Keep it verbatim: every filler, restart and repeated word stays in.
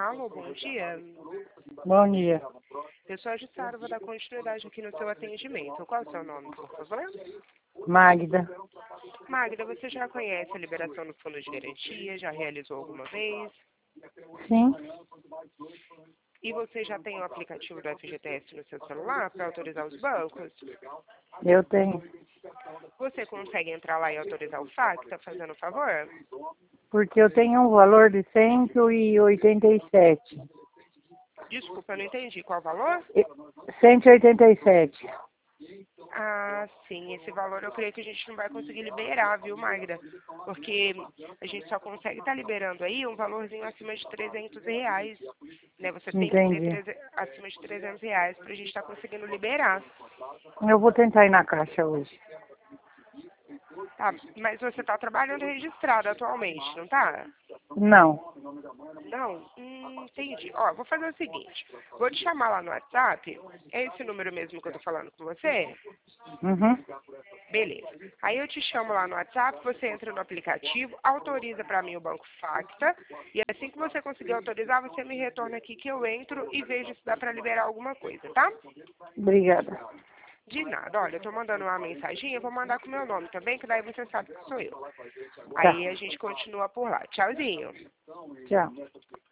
Alô, bom dia. Bom dia. Eu sou a Jussara, vou dar continuidade aqui no seu atendimento. Qual é o seu nome, por favor? Magda. Magda, você já conhece a liberação do fundo de garantia? Já realizou alguma vez? Sim, E você já tem o aplicativo do F G T S no seu celular para autorizar os bancos? eu tenho. Você consegue entrar lá e autorizar o F A C, tá fazendo um favor? Porque eu tenho um valor de cento e oitenta e sete. Desculpa, eu não entendi. Qual o valor? E- cento e oitenta e sete. Ah, sim, esse valor eu creio que a gente não vai conseguir liberar, viu, Magda? Porque a gente só consegue estar liberando aí um valorzinho acima de trezentos reais, né? Você tem que ter Entendi. treze acima de trezentos reais para a gente estar conseguindo liberar, Eu vou tentar ir na caixa hoje. tá? Mas você está trabalhando registrado atualmente, não tá? Não. Não? Hum, entendi. Ó, vou fazer o seguinte, vou te chamar lá no WhatsApp, é esse número mesmo que eu tô falando com você? Uhum. Beleza. Aí eu te chamo lá no WhatsApp, você entra no aplicativo, autoriza para mim o Banco Facta, e assim que você conseguir autorizar, você me retorna aqui que eu entro e vejo se dá para liberar alguma coisa, tá? Obrigada. De nada. Olha, eu tô mandando uma mensagem, eu vou mandar com o meu nome também, que daí você sabe que sou eu. Tá. Aí a gente continua por lá. Tchauzinho. Tchau.